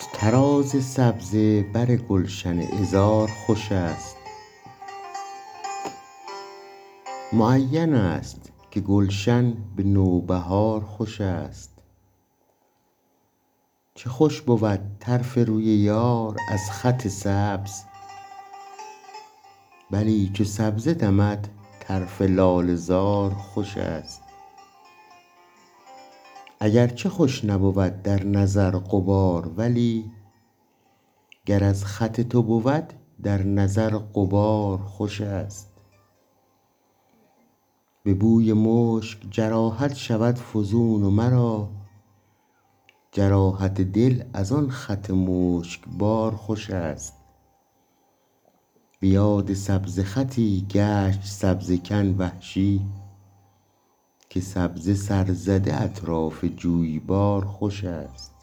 طراز سبزه بر گلشن عذار خوش است. معین است که گلشن به نوبهار خوش است. چه خوش بود طرف روی یار از خط سبز، بلی چو سبزه دمد طرف لاله زار خوش است. اگر چه خوش نبود در نظر غبار، ولی گر از خط تو بود در نظر غبار خوش است. به بوی مشک جراحت شود فزون و مرا جراحت دل از آن خط مشکبار خوش است. به یاد سبزه خطی گشت سبزه کن وحشی، که سبزه سر زده اطراف جویبار خوش است.